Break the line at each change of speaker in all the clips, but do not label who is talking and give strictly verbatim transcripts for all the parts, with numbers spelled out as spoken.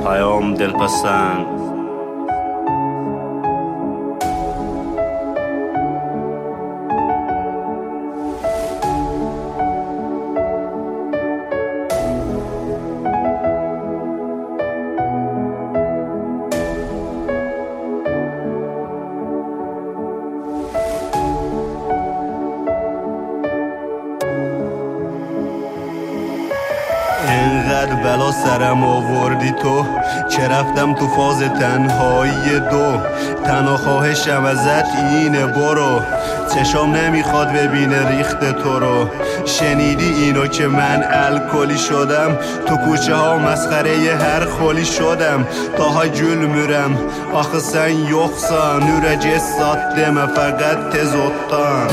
پیام دلپسند.
اینقدر بلا سرم آوردی تو که رفتم تو فاز تنهایی دو. تنها خواهشم ازت اینه برو، چشام نمیخواد ببینه ریخت تو رو. شنیدی اینو که من الکلی شدم، تو کوچه ها مسخره ی هر خولی شدم. Daha gülmürəm, axı sən yoxsan, ürəcə sat demə fəqət tez otdan.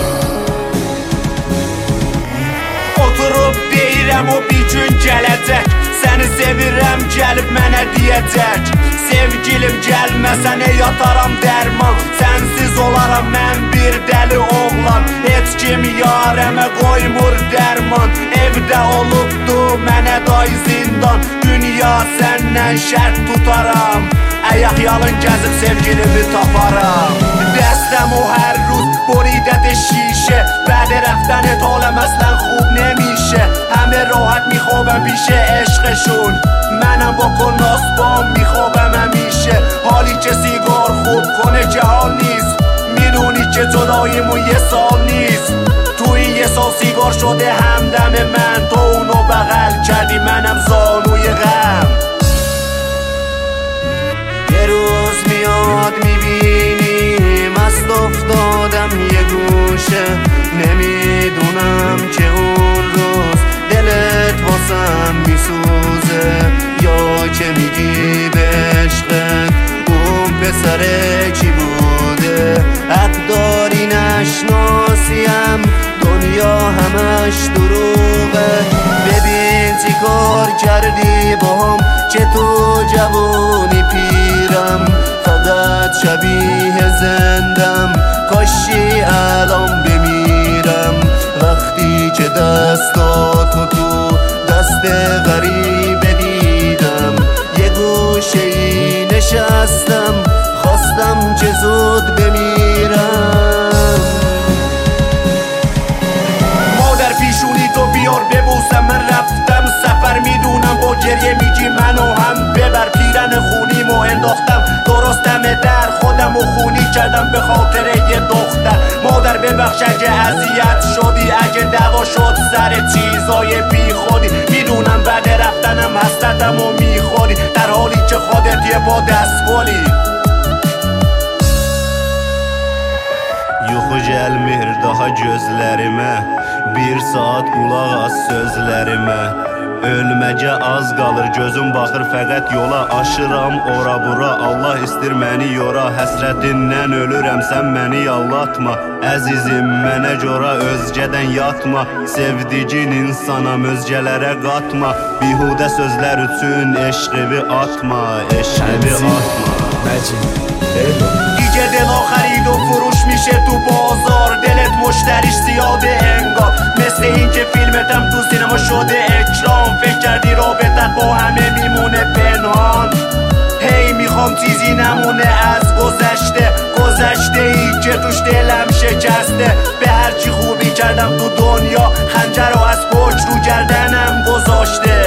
Oturub deyirəm o bir gün gələcək, səni sevirəm gəlib mənə deyəcək. Sevgilim gəlməsən yataram dərman, sənsiz olaram mən bir dəli oğlan. Heç kim yarəmə qoymur dərman, evdə olubdu mənə day zindan. Dünya səndən şərt tutaram, ayaq yalın gəzib sevgilimi taparam. Dəstəm o hər روز بریدت شیشه، بعد رفتنت حالم اصلا خوب نمیشه. همه راحت میخوابم پیش عشقشون، منم با کناسبام میخوابم همیشه. حالی که سیگار خوب کنه که حال نیست، میدونی که جداییمون یه سال نیست. تو این یه سال سیگار شده همدم من، تو اونو بغل کردی منم زانوی غم. یه روز میاد میبینی مست افتادم یه گوشه، نمیدونم که اون روز دلت واسم میسوزه یا که میگی به عشقت اون پسره کی بوده. حق داری نشناسیم، دنیا همش دروغه. ببین چی کار کردی باهم که تو جوونی پیرم، فقط شبیه زندم، کاشی الان بمیرم. وقتی که دستاتو تو دست غریبه دیدم، یه گوشه ای نشستم، خواستم که زود بمیرم. مادر پیشونی تو بیار ببوسم، من رفتم سفر میدونم با گریه میگی منو هم ببر. پیرن خونیمو انداختم درستم در خودم و خونی کردم به خاطر یه دختر. مادر ببخش اگه اذیت شدی، اگه دعوا شد سر چیزای بی خودی. میدونم بعد رفتنم حسرتم و میخوری، در حالی که خودت یه با دست گلی.
Yuxu gəlmir daha gözlərimə, bir saat qulaq as sözlərimə. Ölməcə az qalır, gözüm baxır fəqət yola. Aşıram ora bura, Allah istir məni yora. Həsrətindən ölürəm, sən məni yallatma. Əzizim mənə görə özgədən yatma. Sevdiğin insanam özgələrə qatma. Bihudə sözlər üçün eşqivi atma, eşqivi atma.
دیگه دلا خرید و فروش میشه تو بازار، دلت مشتریش زیاده انگار. مثل این که فیلمتم تو سینما شده اکرام، فکر کردی رابطت با همه میمونه پنهان. هی میخوام چیزی نمونه از گذشته، گذشته ای که توش دلم شکسته. به هرچی خوبی کردم تو دنیا، خنجر رو از پشت رو گردنم گذاشته.